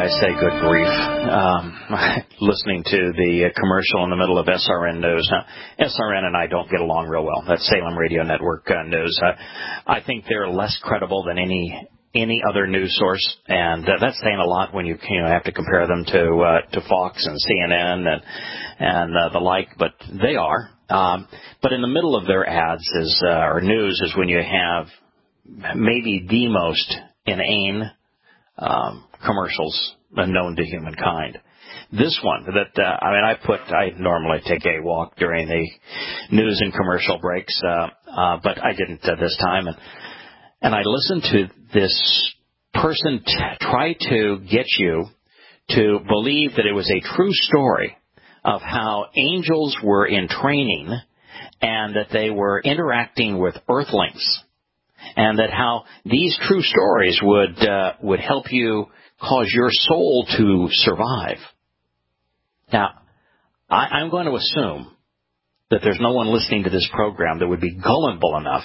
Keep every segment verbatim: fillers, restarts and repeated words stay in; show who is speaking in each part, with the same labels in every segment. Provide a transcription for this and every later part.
Speaker 1: I say good grief. Um, listening to the commercial in the middle of S R N News. Now, S R N and I don't get along real well. That's Salem Radio Network uh, News. Uh, I think they're less credible than any any other news source, and uh, that's saying a lot when you, you know, have to compare them to uh, to Fox and C N N and and uh, the like. But they are. Um, but in the middle of their ads is uh, or news is when you have maybe the most inane Um, commercials known to humankind. This one that uh, I mean, I put. I normally take a walk during the news and commercial breaks, uh, uh, but I didn't uh, this time. And and I listened to this person t- try to get you to believe that it was a true story of how angels were in training and that they were interacting with earthlings. And that how these true stories would uh, would help you cause your soul to survive. Now, I, I'm going to assume that there's no one listening to this program that would be gullible enough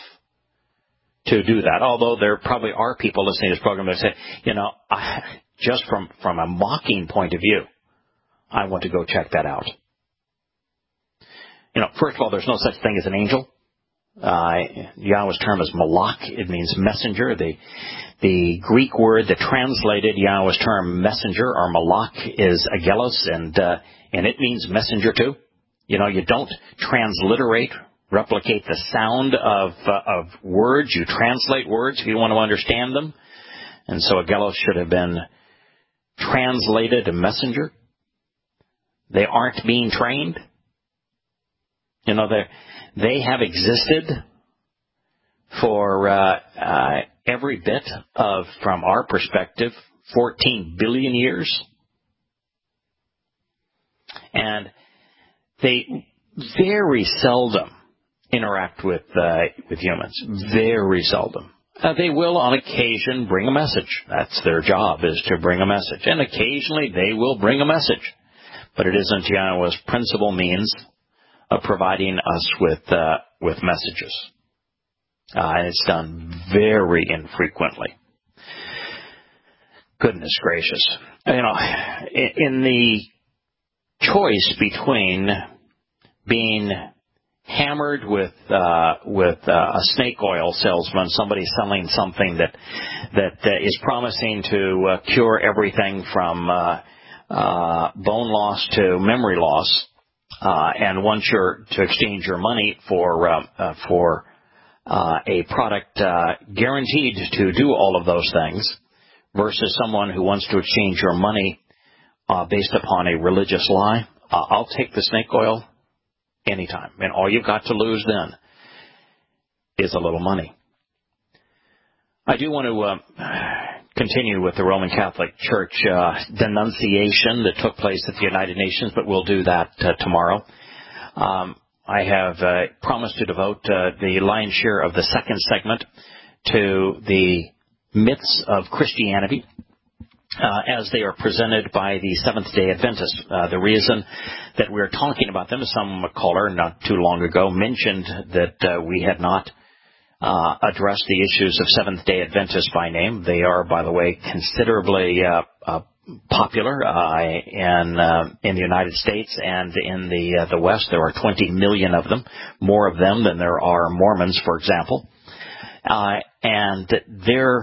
Speaker 1: to do that. Although there probably are people listening to this program that say, you know, I, just from, from a mocking point of view, I want to go check that out. You know, first of all, there's no such thing as an angel. Uh, Yahweh's term is malach. It means messenger. The the Greek word that translated Yahweh's term messenger or malach is agelos, and uh, and it means messenger too. You know, you don't transliterate, replicate the sound of uh, of words. You translate words if you want to understand them. And so agelos should have been translated a messenger. They aren't being trained. You know, they're They have existed for uh, uh, every bit of, from our perspective, fourteen billion years. And they very seldom interact with uh, with humans. Very seldom. Uh, they will, on occasion, bring a message. That's their job, is to bring a message. And occasionally they will bring a message. But it isn't Yahweh's principal means of providing us with uh, with messages. Uh, and it's done very infrequently. Goodness gracious. You know, in the choice between being hammered with uh, with uh, a snake oil salesman, somebody selling something that that uh, is promising to uh, cure everything from uh, uh, bone loss to memory loss, Uh, and wants your to exchange your money for uh, uh, for uh, a product uh, guaranteed to do all of those things, versus someone who wants to exchange your money uh, based upon a religious lie. Uh, I'll take the snake oil anytime, and all you've got to lose then is a little money. I do want to uh, continue with the Roman Catholic Church uh, denunciation that took place at the United Nations, but we'll do that uh, tomorrow. Um, I have uh, promised to devote uh, the lion's share of the second segment to the myths of Christianity uh, as they are presented by the Seventh-day Adventists. Uh, the reason that we're talking about them is some caller not too long ago mentioned that uh, we had not Uh, address the issues of Seventh-day Adventists by name. They are, by the way, considerably uh, uh, popular uh, in uh, in the United States and in the uh, the West. There are twenty million of them, more of them than there are Mormons, for example. Uh, and their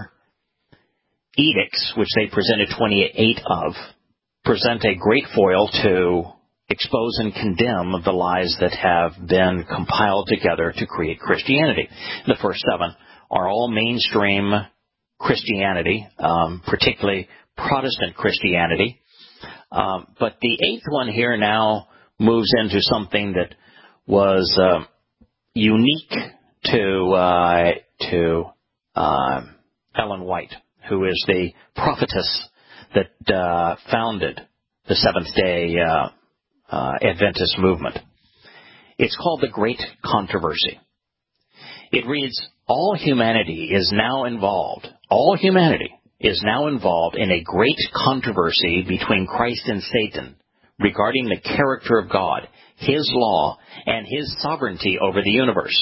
Speaker 1: edicts, which they presented twenty-eight of, present a great foil to expose and condemn the lies that have been compiled together to create Christianity. The first seven are all mainstream Christianity, um, particularly Protestant Christianity. Um, but the eighth one here now moves into something that was uh, unique to uh, to uh, Ellen White, who is the prophetess that uh, founded the Seventh-day uh Uh, Adventist movement. It's called the Great Controversy. It reads, all humanity is now involved, all humanity is now involved in a great controversy between Christ and Satan regarding the character of God, His law, and His sovereignty over the universe.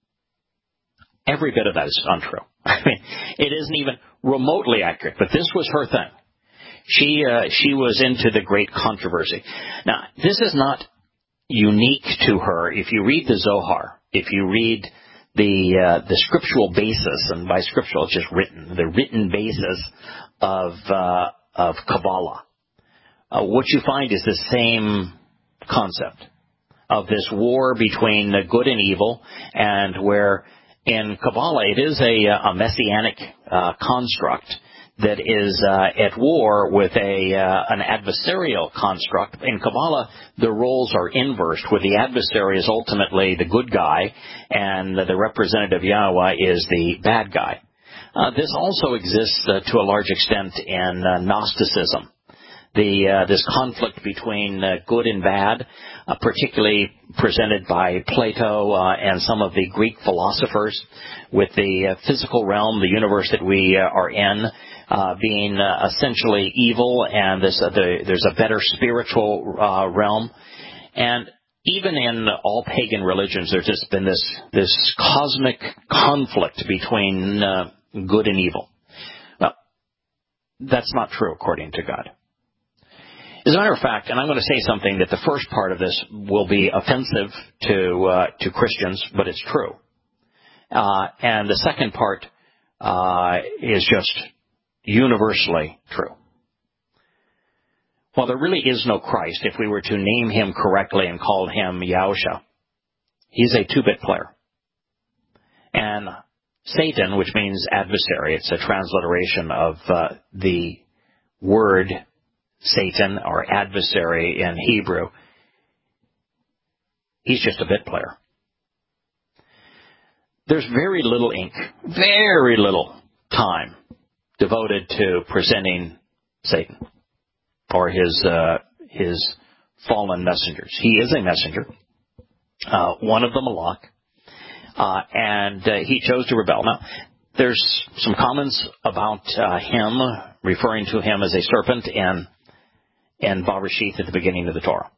Speaker 1: Every bit of that is untrue. I mean, it isn't even remotely accurate, but this was her thing. She uh, she was into the great controversy. Now, this is not unique to her. If you read the Zohar, if you read the uh, the scriptural basis, and by scriptural it's just written, the written basis of uh, of Kabbalah, uh, what you find is the same concept of this war between good and evil, and where in Kabbalah it is a, a messianic uh, construct that is uh, at war with a uh, an adversarial construct. In Kabbalah, the roles are inversed, where the adversary is ultimately the good guy, and the representative Yahweh is the bad guy. Uh, this also exists uh, to a large extent in uh, Gnosticism. The uh, this conflict between uh, good and bad, uh, particularly presented by Plato uh, and some of the Greek philosophers, with the uh, physical realm, the universe that we uh, are in, uh, being uh, essentially evil, and this, uh, the, there's a better spiritual uh, realm. And even in all pagan religions, there's just been this this cosmic conflict between uh, good and evil. Well, that's not true according to God. As a matter of fact, and I'm going to say something that the first part of this will be offensive to uh, to Christians, but it's true. Uh, and the second part uh, is just universally true. While there really is no Christ, if we were to name him correctly and call him Yahusha, he's a two-bit player. And Satan, which means adversary, it's a transliteration of uh, the word Satan, or adversary in Hebrew, he's just a bit player. There's very little ink, very little time devoted to presenting Satan or his uh, his fallen messengers. He is a messenger, uh, one of the Malach, uh, and uh, he chose to rebel. Now, there's some comments about uh, him, referring to him as a serpent in in Bereshith at the beginning of the Torah.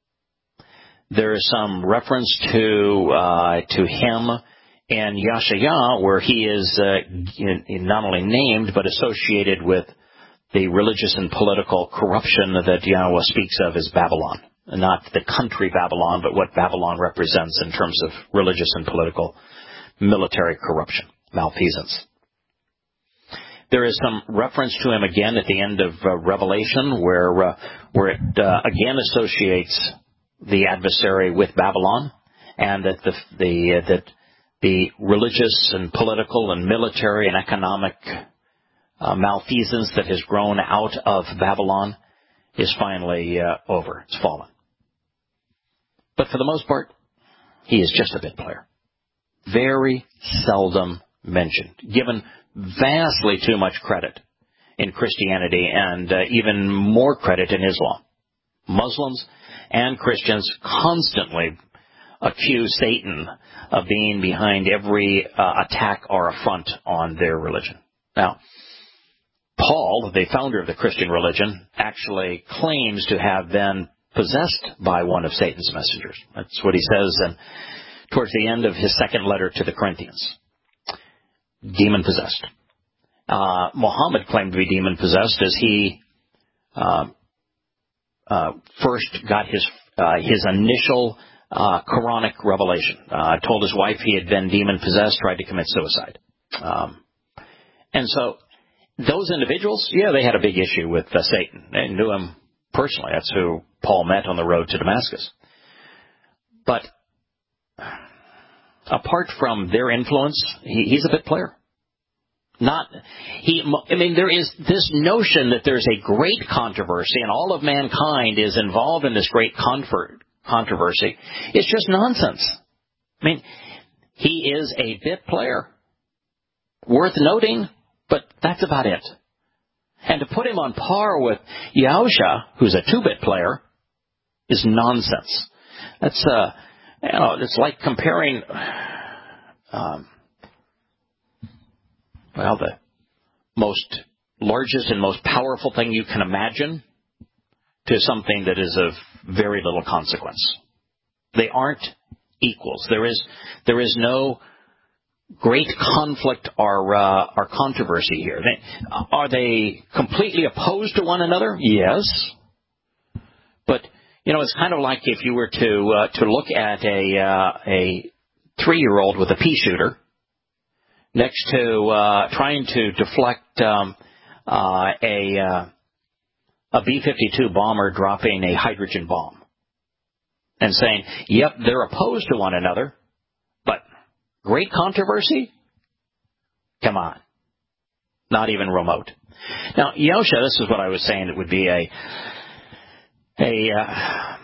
Speaker 1: There is some reference to uh, to him in Yashayah, where he is uh, not only named but associated with the religious and political corruption that Yahweh speaks of as Babylon. Not the country Babylon, but what Babylon represents in terms of religious and political military corruption, malfeasance. There is some reference to him again at the end of uh, Revelation, where uh, where it uh, again associates the adversary with Babylon, and that the the uh, that the religious and political and military and economic uh, malfeasance that has grown out of Babylon is finally uh, over. It's fallen. But for the most part, he is just a bit player. Very seldom mentioned, given vastly too much credit in Christianity, and uh, even more credit in Islam. Muslims and Christians constantly accuse Satan of being behind every uh, attack or affront on their religion. Now, Paul, the founder of the Christian religion, actually claims to have been possessed by one of Satan's messengers. That's what he says in, towards the end of his second letter to the Corinthians. Demon-possessed. Uh, Muhammad claimed to be demon-possessed as he uh, uh, first got his uh, his initial uh, Quranic revelation. Uh, told his wife he had been demon-possessed, tried to commit suicide. Um, and so those individuals, yeah, they had a big issue with uh, Satan. They knew him personally. That's who Paul met on the road to Damascus. But apart from their influence, he, he's a bit player. Not he. I mean, there is this notion that there's a great controversy and all of mankind is involved in this great confer- controversy. It's just nonsense. I mean, he is a bit player, worth noting, but that's about it. And to put him on par with Yahusha, who's a two-bit player, is nonsense. That's uh, you know, it's like comparing. Um, Well, the most largest and most powerful thing you can imagine to something that is of very little consequence. They aren't equals. There is there is no great conflict or uh, or controversy here? They, are they completely opposed to one another? Yes. But, you know, it's kind of like if you were to uh, to look at a uh, a three-year-old with a pea shooter next to uh, trying to deflect um, uh, a uh, a B fifty-two bomber dropping a hydrogen bomb and saying, yep, they're opposed to one another, but great controversy? Come on. Not even remote. Now, Yahusha, this is what I was saying, it would be a a, uh,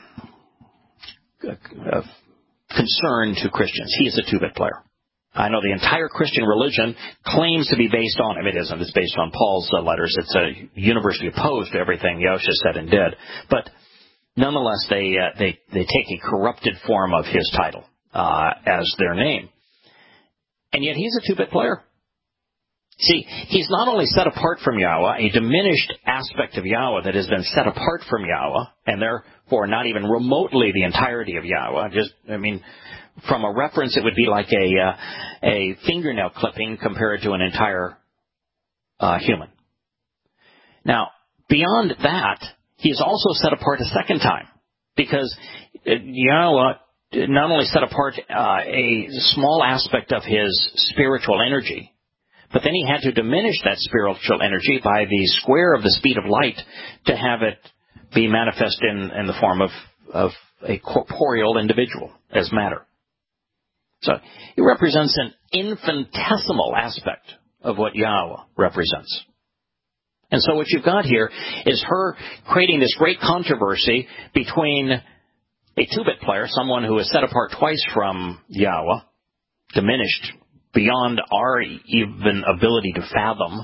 Speaker 1: a, a concern to Christians. He is a two-bit player. I know the entire Christian religion claims to be based on him. It isn't. It's based on Paul's uh, letters. It's uh, universally opposed to everything Yahusha said and did. But nonetheless, they uh, they they take a corrupted form of his title uh, as their name. And yet he's a two-bit player. See, he's not only set apart from Yahweh, a diminished aspect of Yahweh that has been set apart from Yahweh, and therefore not even remotely the entirety of Yahweh. Just, I mean, from a reference, it would be like a uh, a fingernail clipping compared to an entire uh, human. Now, beyond that, he is also set apart a second time, because Yahweh not only set apart uh, a small aspect of his spiritual energy, but then he had to diminish that spiritual energy by the square of the speed of light to have it be manifest in, in the form of, of a corporeal individual as matter. So it represents an infinitesimal aspect of what Yahweh represents. And so what you've got here is her creating this great controversy between a two-bit player, someone who is set apart twice from Yahweh, diminished beyond our even ability to fathom,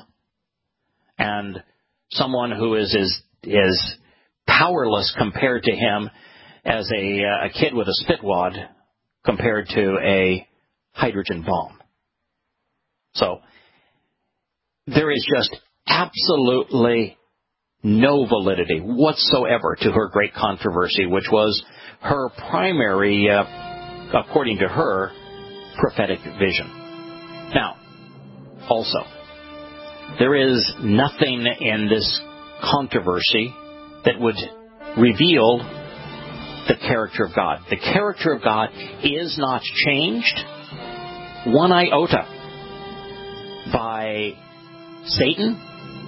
Speaker 1: and someone who is as, as powerless compared to him as a, a kid with a spit wad compared to a hydrogen bomb. So there is just absolutely no validity whatsoever to her great controversy, which was her primary, uh, according to her, prophetic vision. Now, also, there is nothing in this controversy that would reveal the character of God. The character of God is not changed one iota by Satan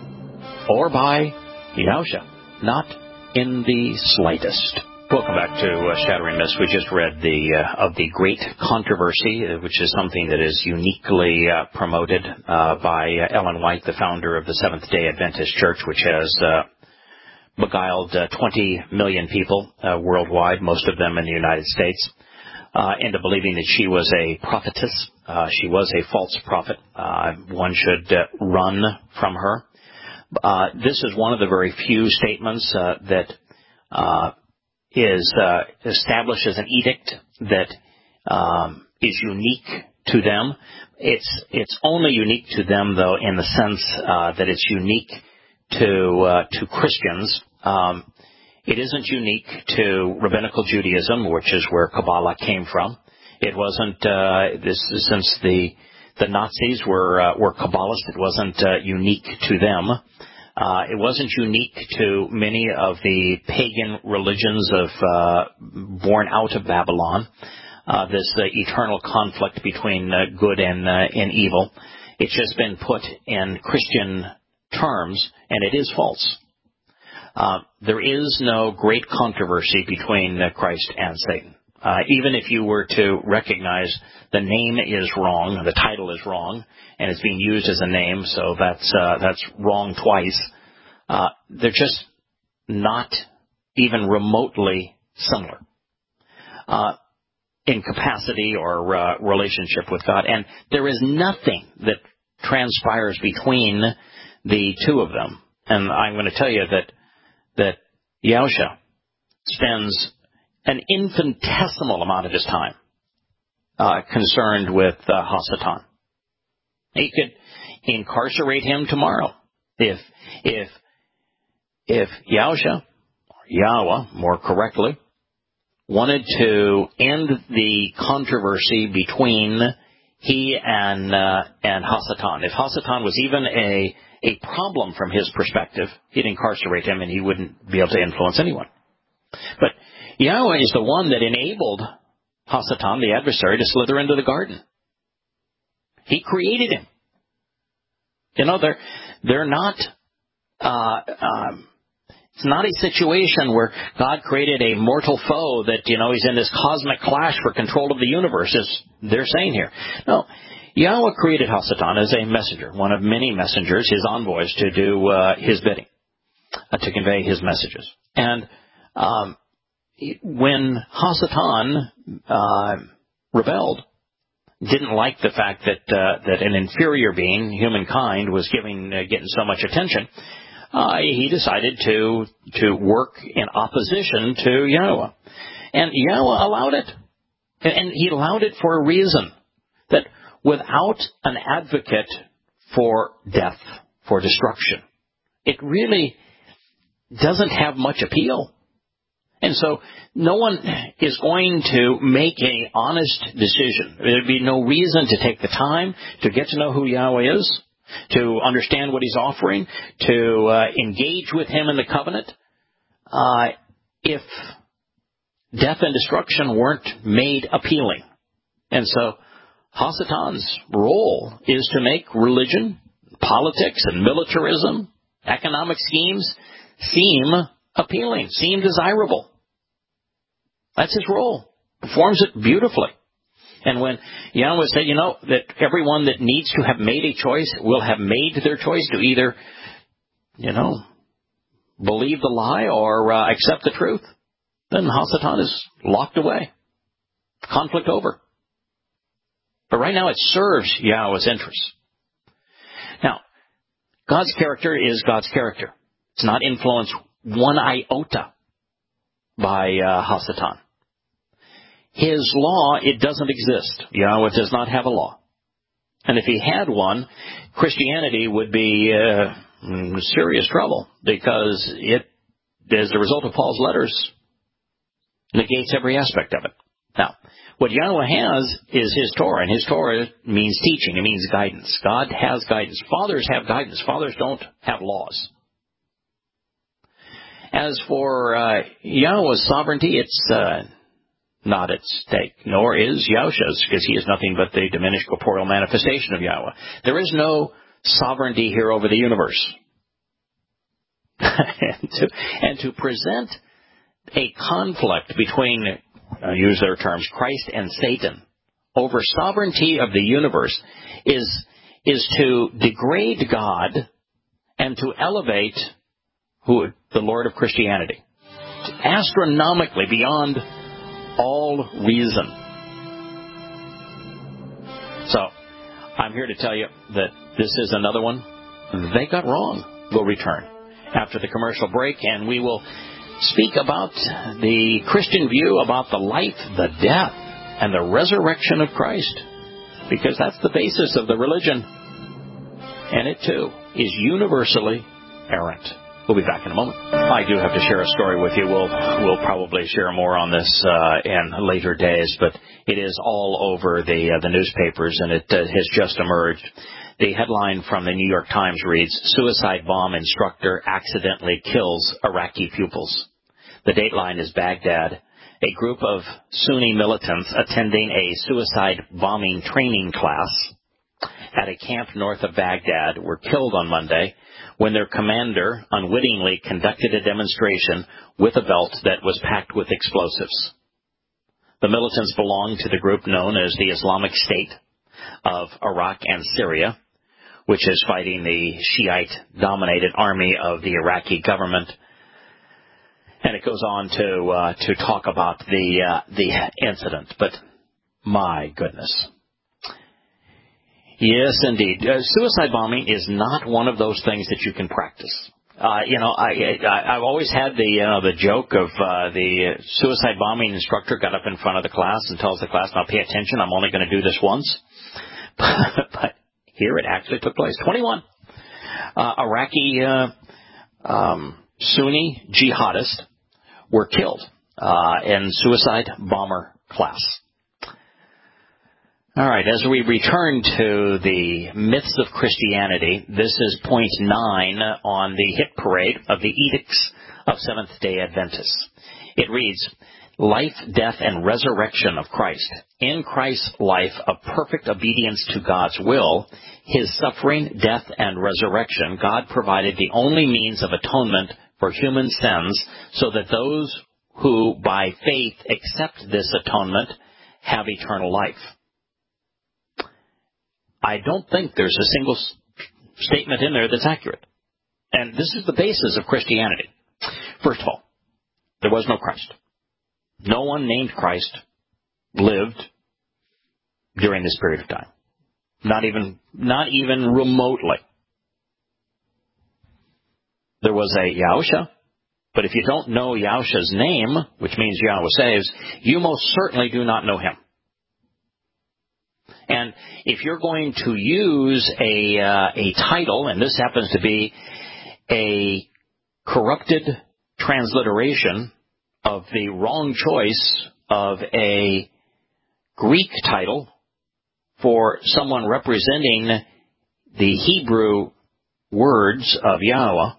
Speaker 1: or by Yahusha. Not in the slightest. Welcome back to uh, Shattering Myths. We just read the uh, of the Great Controversy, uh, which is something that is uniquely uh, promoted uh, by uh, Ellen White, the founder of the Seventh-day Adventist Church, which has uh, beguiled uh, twenty million people uh, worldwide, most of them in the United States, uh, into believing that she was a prophetess. Uh, she was a false prophet. Uh, one should uh, run from her. Uh, this is one of the very few statements uh, that uh, is uh, established as an edict that um, is unique to them. It's it's only unique to them, though, in the sense uh, that it's unique to uh, to Christians. Um, it isn't unique to Rabbinical Judaism, which is where Kabbalah came from. It wasn't uh, this since the the Nazis were uh, were Kabbalists. It wasn't uh, unique to them. Uh, it wasn't unique to many of the pagan religions of uh, born out of Babylon. Uh, this uh, eternal conflict between uh, good and uh, and evil. It's just been put in Christian terms, and it is false. Uh, there is no great controversy between uh, Christ and Satan. Uh, even if you were to recognize the name is wrong, the title is wrong, and it's being used as a name, so that's uh, that's wrong twice. Uh, they're just not even remotely similar uh, in capacity or uh, relationship with God, and there is nothing that transpires between the two of them. And I'm going to tell you that that Yahusha spends an infinitesimal amount of his time uh, concerned with uh, Hasatan. He could incarcerate him tomorrow if if if Yahusha, or Yahweh more correctly, wanted to end the controversy between he and uh, and Hasatan. If Hasatan was even a a problem from his perspective, he'd incarcerate him and he wouldn't be able to influence anyone. But Yahweh is the one that enabled Hasatan, the adversary, to slither into the garden. He created him. You know, they're they're not. Uh, um, it's not a situation where God created a mortal foe that, you know, he's in this cosmic clash for control of the universe, as they're saying here. No, Yahweh created Hasatan as a messenger, one of many messengers, his envoys, to do uh, his bidding, uh, to convey his messages. And um, when Hasatan uh, rebelled, didn't like the fact that uh, that an inferior being, humankind, was giving uh, getting so much attention, uh, he decided to to work in opposition to Yahweh, and Yahweh allowed it, and he allowed it for a reason. That without an advocate for death, for destruction, it really doesn't have much appeal. And so no one is going to make an honest decision. There'd be no reason to take the time to get to know who Yahweh is, to understand what he's offering, to uh, engage with him in the covenant, uh, if death and destruction weren't made appealing. And so Hasatan's role is to make religion, politics, and militarism, economic schemes seem appealing, seem desirable. That's his role. Performs it beautifully. And when Yahweh said, you know, that everyone that needs to have made a choice will have made their choice to either, you know, believe the lie or uh, accept the truth, then Hasatan is locked away. Conflict over. But right now it serves Yahweh's interests. Now, God's character is God's character. It's not influenced one iota by uh, Hasatan. His law, it doesn't exist. Yahweh does not have a law. And if he had one, Christianity would be uh, in serious trouble, because it, as a result of Paul's letters, negates every aspect of it. Now, what Yahweh has is his Torah, and his Torah means teaching. It means guidance. God has guidance. Fathers have guidance. Fathers don't have laws. As for uh, Yahweh's sovereignty, it's uh, not at stake, nor is Yahusha's, because he is nothing but the diminished corporeal manifestation of Yahweh. There is no sovereignty here over the universe. and, to, and to present a conflict between, uh, use their terms, Christ and Satan over sovereignty of the universe is is to degrade God and to elevate who the Lord of Christianity, astronomically beyond all reason. So, I'm here to tell you that this is another one they got wrong. We'll return after the commercial break, and we will speak about the Christian view about the life, the death, and the resurrection of Christ, because that's the basis of the religion. And it, too, is universally errant. We'll be back in a moment. I do have to share a story with you. We'll we'll probably share more on this uh, in later days, but it is all over the uh, the newspapers, and it uh, has just emerged. The headline from the New York Times reads, "Suicide bomb instructor accidentally kills Iraqi pupils." The dateline is Baghdad. A group of Sunni militants attending a suicide bombing training class at a camp north of Baghdad were killed on Monday when their commander unwittingly conducted a demonstration with a belt that was packed with explosives. The militants belong to the group known as the Islamic State of Iraq and Syria, which is fighting the Shiite-dominated army of the Iraqi government. And it goes on to uh, to talk about the uh, the incident. But my goodness. Yes, indeed. Uh, suicide bombing is not one of those things that you can practice. Uh, you know, I, I, I've always had the, you know, the joke of uh, the suicide bombing instructor got up in front of the class and tells the class, now pay attention, I'm only going to do this once. But here it actually took place. twenty-one uh, Iraqi uh, um, Sunni jihadists were killed uh, in suicide bomber class. All right, as we return to the myths of Christianity, this is point nine on the hit parade of the Edicts of Seventh-day Adventists. It reads, life, death, and resurrection of Christ. In Christ's life of perfect obedience to God's will, his suffering, death, and resurrection, God provided the only means of atonement for human sins so that those who by faith accept this atonement have eternal life. I don't think there's a single s- statement in there that's accurate. And this is the basis of Christianity. First of all, there was no Christ. No one named Christ lived during this period of time. Not even, not even remotely. There was a Yahusha, but if you don't know Yahusha's name, which means Yahweh saves, you most certainly do not know him. And if you're going to use a uh, a title, and this happens to be a corrupted transliteration of the wrong choice of a Greek title for someone representing the Hebrew words of Yahweh,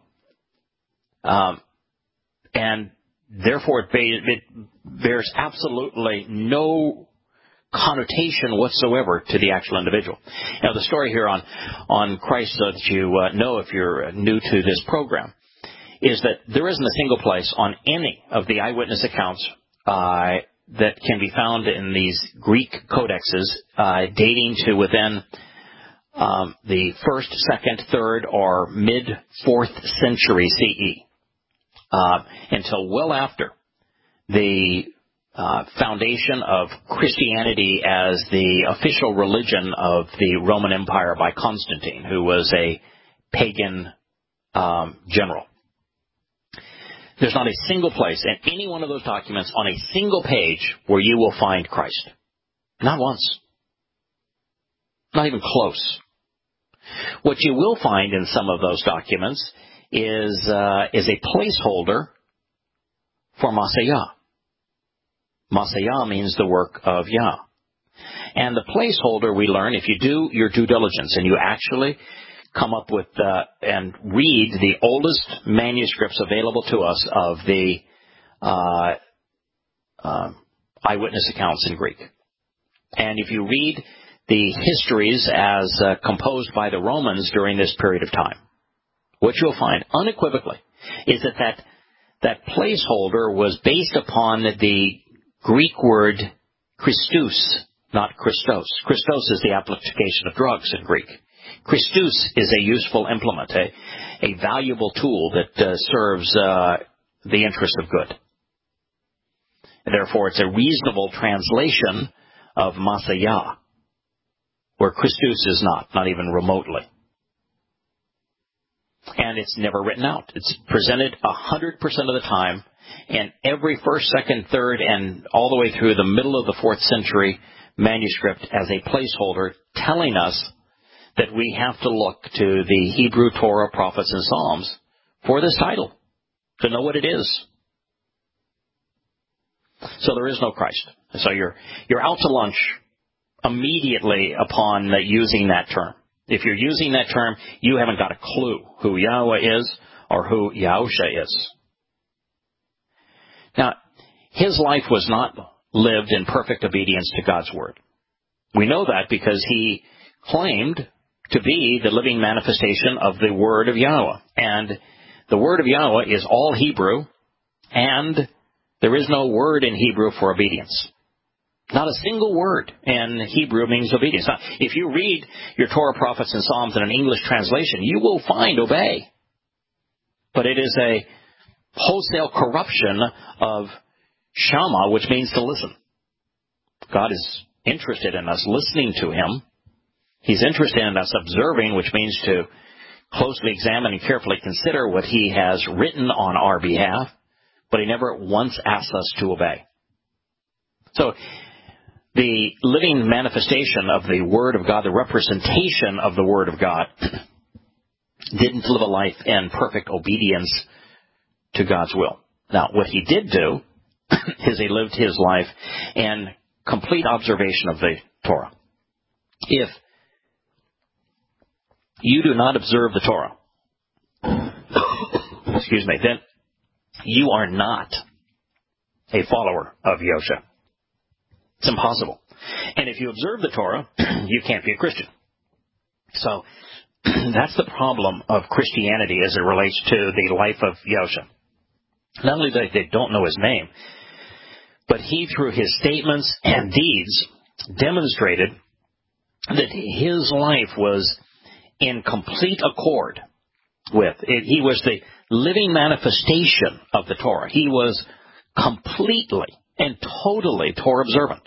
Speaker 1: um, and therefore it, it bears absolutely no connotation whatsoever to the actual individual. Now, the story here on, on Christ, so that you uh, know if you're new to this program, is that there isn't a single place on any of the eyewitness accounts uh, that can be found in these Greek codexes uh, dating to within um, the first, second, third, or mid-fourth century C E uh, until well after the Uh, foundation of Christianity as the official religion of the Roman Empire by Constantine, who was a pagan um, general. There's not a single place in any one of those documents on a single page where you will find Christ. Not once. Not even close. What you will find in some of those documents is uh, is a placeholder for Masayah. Masayah means the work of Yah. And the placeholder, we learn, if you do your due diligence and you actually come up with uh, and read the oldest manuscripts available to us of the uh, uh, eyewitness accounts in Greek. And if you read the histories as uh, composed by the Romans during this period of time, what you'll find unequivocally is that that, that placeholder was based upon the Greek word Christus, not Christos. Christos is the application of drugs in Greek. Christus is a useful implement, a, a valuable tool that uh, serves uh, the interest of good. And therefore, it's a reasonable translation of Masayah, where Christus is not, not even remotely. And it's never written out. It's presented one hundred percent of the time, and every first, second, third, and all the way through the middle of the fourth century manuscript as a placeholder, telling us that we have to look to the Hebrew Torah, prophets, and Psalms for this title, to know what it is. So there is no Christ. So you're you're out to lunch immediately upon uh, using that term. If you're using that term, you haven't got a clue who Yahweh is or who Yahusha is. Now, his life was not lived in perfect obedience to God's word. We know that because he claimed to be the living manifestation of the word of Yahweh. And the word of Yahweh is all Hebrew, and there is no word in Hebrew for obedience. Not a single word in Hebrew means obedience. Now, if you read your Torah, prophets, and Psalms in an English translation, you will find obey. But it is a wholesale corruption of Shama, which means to listen. God is interested in us listening to him. He's interested in us observing, which means to closely examine and carefully consider what he has written on our behalf, but he never once asks us to obey. So, the living manifestation of the Word of God, the representation of the Word of God, didn't live a life in perfect obedience to God's will. Now, what he did do is he lived his life in complete observation of the Torah. if you do not observe the Torah, excuse me, then you are not a follower of Yosha. It's impossible. And if you observe the Torah, you can't be a Christian. So that's the problem of Christianity as it relates to the life of Yosha. Not only that they don't know his name, but he, through his statements and deeds, demonstrated that his life was in complete accord with. It, he was the living manifestation of the Torah. He was completely and totally Torah observant.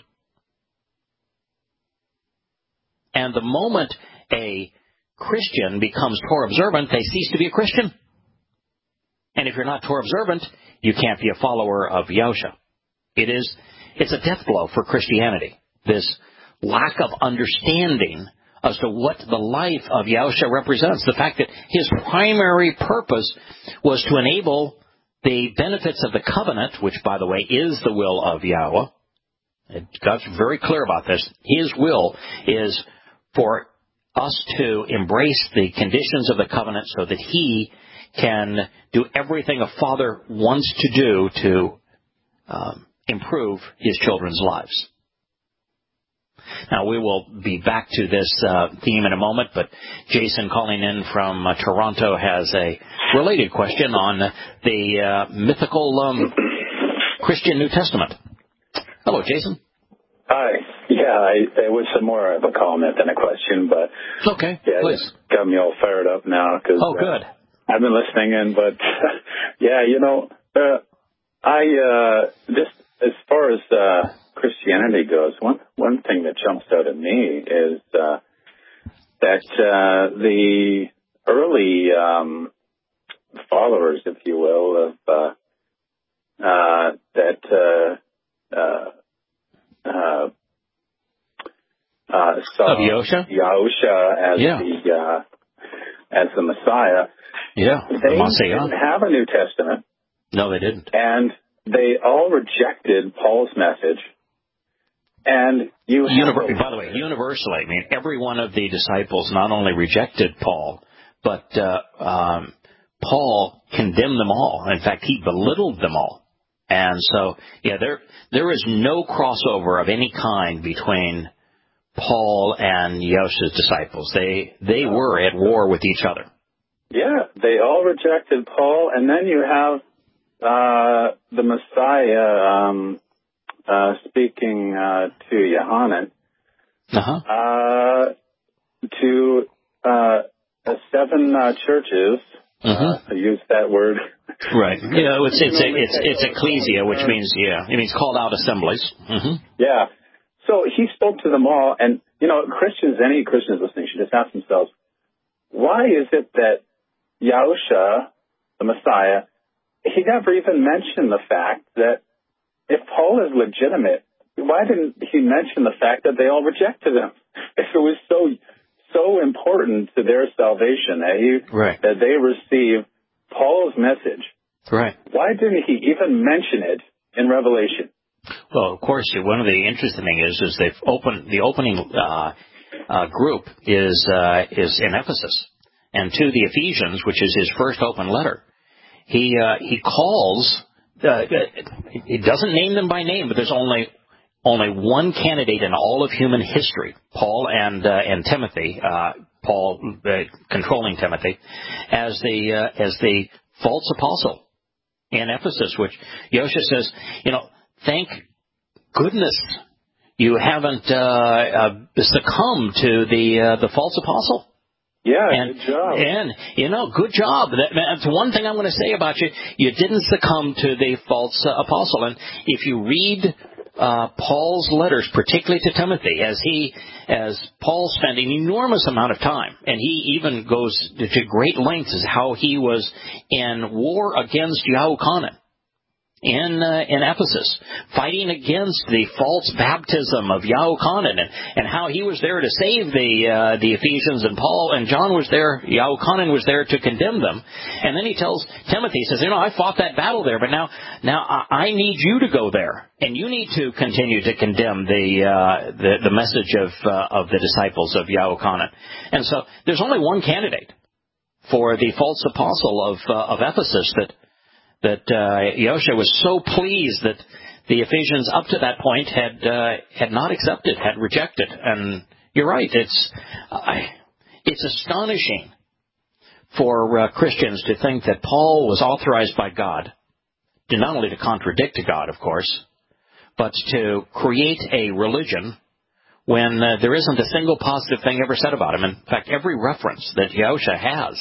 Speaker 1: And the moment a Christian becomes Torah observant, they cease to be a Christian. And if you're not Torah observant, you can't be a follower of Yosha. It is, it's a death blow for Christianity, this lack of understanding as to what the life of Yosha represents. The fact that his primary purpose was to enable the benefits of the covenant, which, by the way, is the will of Yahweh. God's very clear about this. His will is for us to embrace the conditions of the covenant so that he can do everything a father wants to do to um, improve his children's lives. Now, we will be back to this uh, theme in a moment, but Jason, calling in from uh, Toronto, has a related question on the uh, mythical um, Christian New Testament. Hello, Jason.
Speaker 2: Hi. Yeah, I, it was some more of a comment than a question, but
Speaker 1: okay,
Speaker 2: yeah,
Speaker 1: please.
Speaker 2: It's got me all fired up now because
Speaker 1: oh, good.
Speaker 2: Uh, I've been listening in, but yeah, you know, uh, I uh, just as far as uh, Christianity goes, one one thing that jumps out at me is uh, that uh, the early um, followers, if you will, of uh, uh, that uh, uh, uh, uh, saw
Speaker 1: of Yosha,
Speaker 2: Yahusha as
Speaker 1: yeah.
Speaker 2: the uh, as the Messiah.
Speaker 1: Yeah,
Speaker 2: they
Speaker 1: the Messiah.
Speaker 2: didn't have a New Testament.
Speaker 1: No, they didn't.
Speaker 2: And they all rejected Paul's message. And you
Speaker 1: Univer- have... By the way, universally, I mean, every one of the disciples not only rejected Paul, but uh, um, Paul condemned them all. In fact, he belittled them all. And so, yeah, there there is no crossover of any kind between Paul and Yosha's disciples. They they were at war with each other.
Speaker 2: Yeah, they all rejected Paul, and then you have uh, the Messiah um, uh, speaking uh, to Yohanan,
Speaker 1: uh-huh.
Speaker 2: uh, to uh, seven uh, churches.
Speaker 1: Mm-hmm.
Speaker 2: Uh, I use that word.
Speaker 1: Right. Yeah, it's it's a, it's it's ecclesia, which means yeah, it means called out assemblies. Mm-hmm.
Speaker 2: Yeah. So he spoke to them all, and you know, Christians, any Christians listening should just ask themselves, why is it that Yahusha, the Messiah, he never even mentioned the fact that if Paul is legitimate, why didn't he mention the fact that they all rejected him? If it was so so important to their salvation that he
Speaker 1: right.
Speaker 2: that they receive Paul's message,
Speaker 1: right?
Speaker 2: Why didn't he even mention it in Revelation?
Speaker 1: Well, of course, one of the interesting things is is they've opened the opening uh, uh, group is uh, is in Ephesus. And to the Ephesians, which is his first open letter, he uh, he calls. Uh, he doesn't name them by name, but there's only only one candidate in all of human history: Paul and uh, and Timothy. Uh, Paul uh, controlling Timothy as the uh, as the false apostle in Ephesus, which Yosha says, you know, thank goodness you haven't uh, uh, succumbed to the uh, the false apostle.
Speaker 2: Yeah,
Speaker 1: and,
Speaker 2: good job.
Speaker 1: And, you know, good job. That, that's one thing I'm going to say about you. You didn't succumb to the false uh, apostle. And if you read uh, Paul's letters, particularly to Timothy, as he, as Paul spent an enormous amount of time, and he even goes to great lengths as how he was in war against Yahuchanan. in uh, in Ephesus, fighting against the false baptism of Yahuchanan, and, and how he was there to save the uh, the Ephesians, and Paul and John was there, Yahuchanan was there to condemn them. And then he tells Timothy, he says, you know, I fought that battle there, but now now I, I need you to go there, and you need to continue to condemn the uh, the, the message of uh, of the disciples of Yahuchanan. And so there's only one candidate for the false apostle of uh, of Ephesus that. that uh, Yahushua was so pleased that the Ephesians up to that point had uh, had not accepted, had rejected. And you're right, it's uh, it's astonishing for uh, Christians to think that Paul was authorized by God to not only to contradict God, of course, but to create a religion when uh, there isn't a single positive thing ever said about him. In fact, every reference that Yahushua has,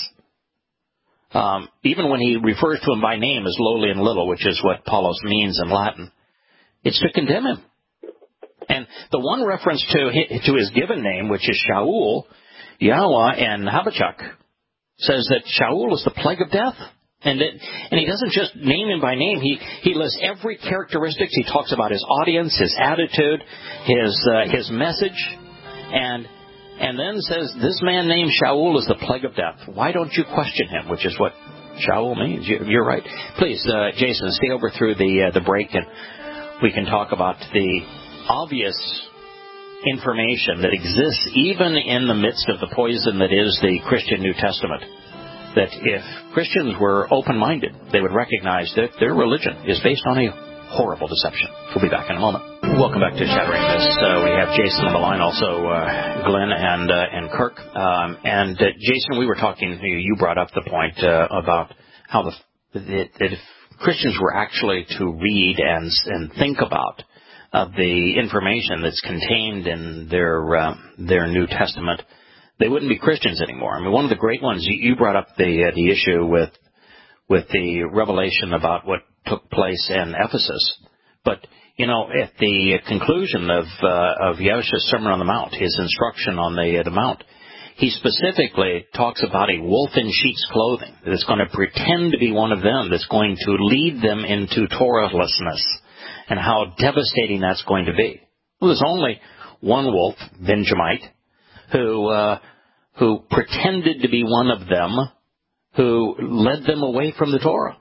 Speaker 1: Um, even when he refers to him by name as lowly and little, which is what Paulos means in Latin, it's to condemn him. And the one reference to his, to his given name, which is Shaul, Yahweh, and Habakkuk, says that Shaul is the plague of death. And it, and he doesn't just name him by name. He, he lists every characteristic. He talks about his audience, his attitude, his uh, his message, and And then says, this man named Shaul is the plague of death. Why don't you question him? Which is what Shaul means. You're right. Please, uh, Jason, stay over through the uh, the break, and we can talk about the obvious information that exists even in the midst of the poison that is the Christian New Testament. That if Christians were open-minded, they would recognize that their religion is based on a horrible deception. We'll be back in a moment. Welcome back to Shattering This. Uh, we have Jason on the line, also uh, Glenn and uh, and Kirk. Um, and uh, Jason, we were talking. You brought up the point uh, about how the that, that if Christians were actually to read and and think about uh, the information that's contained in their uh, their New Testament, they wouldn't be Christians anymore. I mean, one of the great ones you, you brought up the uh, the issue with with the revelation about what took place in Ephesus, but you know, at the conclusion of uh, of Yahushua's Sermon on the Mount, his instruction on the uh, the Mount, he specifically talks about a wolf in sheep's clothing that's going to pretend to be one of them, that's going to lead them into Torahlessness, and how devastating that's going to be. Well, there's only one wolf, Benjamite, who uh, who pretended to be one of them, who led them away from the Torah.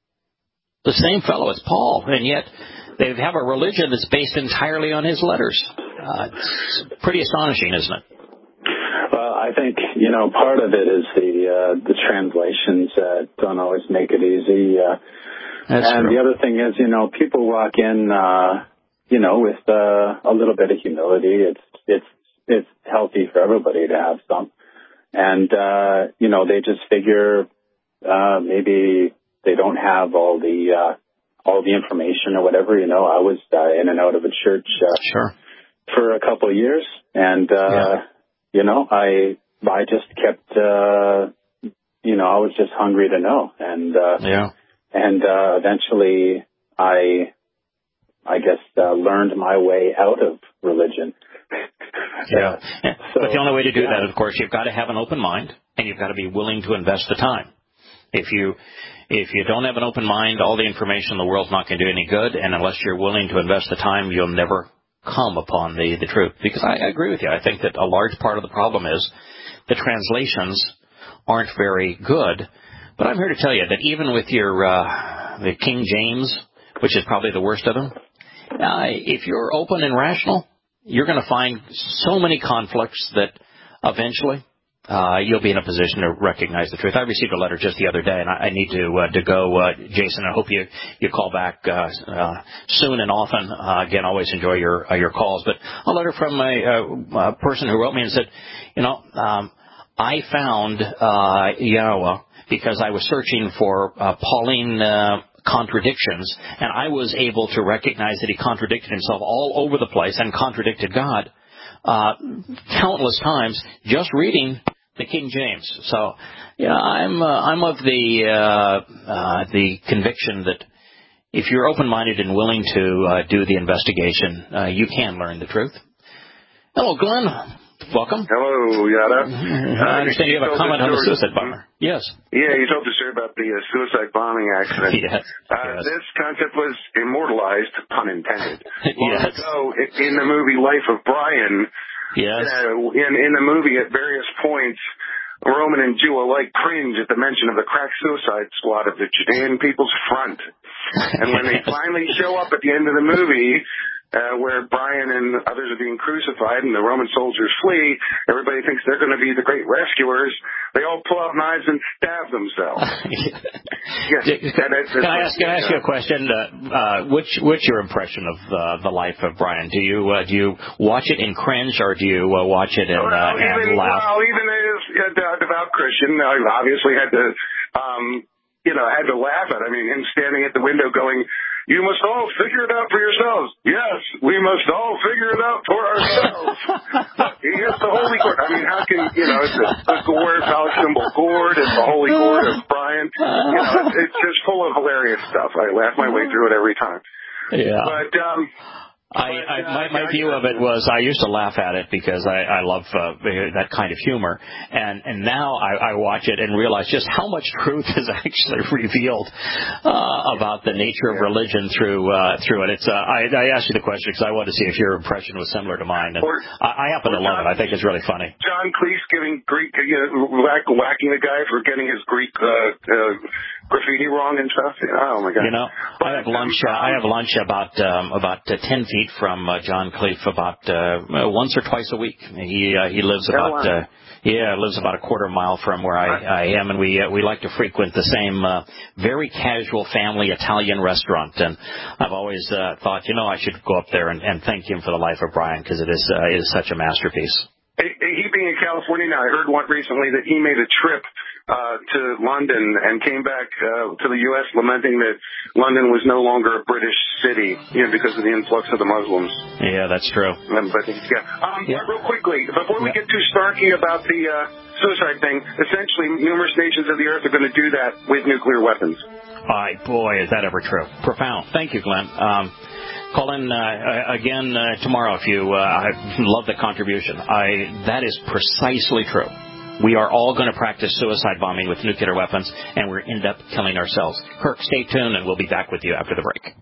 Speaker 1: The same fellow as Paul, and yet they have a religion that's based entirely on his letters. Uh, it's pretty astonishing, isn't it?
Speaker 2: Well, I think, you know, part of it is the uh, the translations uh, don't always make it easy. Uh,
Speaker 1: That's
Speaker 2: and
Speaker 1: true.
Speaker 2: the other thing is, you know, people walk in, uh, you know, with uh, a little bit of humility. It's it's it's healthy for everybody to have some. And, uh, you know, they just figure uh, maybe they don't have all the uh, all the information or whatever. You know, I was uh, in and out of a church uh,
Speaker 1: sure.
Speaker 2: for a couple of years, and uh, yeah. you know, I I just kept, uh, you know, I was just hungry to know, and uh,
Speaker 1: yeah,
Speaker 2: and uh, eventually I I guess uh, learned my way out of religion.
Speaker 1: yeah,
Speaker 2: so,
Speaker 1: but the only way to do
Speaker 2: yeah.
Speaker 1: that, of course, you've got to have an open mind, and you've got to be willing to invest the time. If you if you don't have an open mind, all the information in the world's not going to do any good, and unless you're willing to invest the time, you'll never come upon the, the truth. Because I, I agree with you. I think that a large part of the problem is the translations aren't very good. But I'm here to tell you that even with your uh, the King James, which is probably the worst of them, uh, if you're open and rational, you're going to find so many conflicts that eventually Uh, you'll be in a position to recognize the truth. I received a letter just the other day, and I, I need to uh, to go, uh, Jason. I hope you you call back uh, uh, soon and often. Uh, again, always enjoy your uh, your calls. But a letter from a, a, a person who wrote me and said, you know, um, I found uh, Yahweh because I was searching for uh, Pauline uh, contradictions, and I was able to recognize that he contradicted himself all over the place and contradicted God uh, countless times just reading the King James. So, yeah, I'm uh, I'm of the uh, uh, the conviction that if you're open-minded and willing to uh, do the investigation, uh, you can learn the truth. Hello, Glenn. welcome.
Speaker 3: Hello, Yada.
Speaker 1: Uh, I understand you have a comment on the suicide bomber. Yes.
Speaker 3: Yeah, you told the story about the uh, suicide bombing accident.
Speaker 1: Yes.
Speaker 3: Uh,
Speaker 1: yes.
Speaker 3: This concept was immortalized, pun intended, long
Speaker 1: yes.
Speaker 3: ago in the movie Life of Brian.
Speaker 1: Yes.
Speaker 3: Uh, in, in the movie, at various points, Roman and Jew alike cringe at the mention of the crack suicide squad of the Judean People's Front. And when they finally show up at the end of the movie, uh, where Brian and others are being crucified and the Roman soldiers flee, everybody thinks they're going to be the great rescuers. They all pull out knives and stab themselves. yes,
Speaker 1: can, that, can I ask? Can I ask you a question? Uh, uh, which what's your impression of uh, the life of Brian? Do you uh, do you watch it in cringe or do you uh, watch it and, uh,
Speaker 3: well,
Speaker 1: and
Speaker 3: even,
Speaker 1: laugh?
Speaker 3: Well, even as a devout Christian, I obviously had to, um, you know, had to laugh at. I mean, him standing at the window going, "You must all figure it out for yourselves." Yes, we must all figure it out for ourselves. It's the holy gourd. I mean, how can, you know, it's the, the gourd, phallic symbol gourd, it's the holy gourd of Brian. You know, it's, it's just full of hilarious stuff. I laugh my way through it every time.
Speaker 1: Yeah.
Speaker 3: But, um,
Speaker 1: I, I, my, my view of it was I used to laugh at it because I, I love uh, that kind of humor, and and now I, I watch it and realize just how much truth is actually revealed uh, about the nature of religion through uh, through it. It's uh, I, I asked you the question because I wanted to see if your impression was similar to mine, and
Speaker 3: or,
Speaker 1: I, I happen to love
Speaker 3: John,
Speaker 1: it. I think it's really funny.
Speaker 3: John Cleese giving Greek, you know, whack, whacking the guy for getting his Greek uh, uh, graffiti wrong and stuff. Oh my God!
Speaker 1: You know,
Speaker 3: but,
Speaker 1: I have lunch. Uh, I have lunch about um, about uh, ten feet from uh, John Cleese about uh, once or twice a week. He uh, he lives about uh, yeah lives about a quarter mile from where I, I am, and we uh, we like to frequent the same uh, very casual family Italian restaurant. And I've always uh, thought, you know, I should go up there and, and thank him for the Life of Brian because it is uh, it is such a masterpiece.
Speaker 3: He being in California now, I heard one recently that he made a trip uh, to London and came back uh, to the U S lamenting that London was no longer a British city, you know, because of the influx of the Muslims.
Speaker 1: Yeah, that's true.
Speaker 3: Um, but yeah, um,
Speaker 1: yeah.
Speaker 3: real quickly, before we
Speaker 1: yeah.
Speaker 3: get too starky about the uh, suicide thing, essentially numerous nations of the earth are going to do that with nuclear weapons.
Speaker 1: Ay, boy, is that ever true. Profound. Thank you, Glenn. Um, Call in uh, again uh, tomorrow if you. Uh, I love the contribution. I that is precisely true. We are all going to practice suicide bombing with nuclear weapons, and we're end up killing ourselves. Kirk, stay tuned, and we'll be back with you after the break.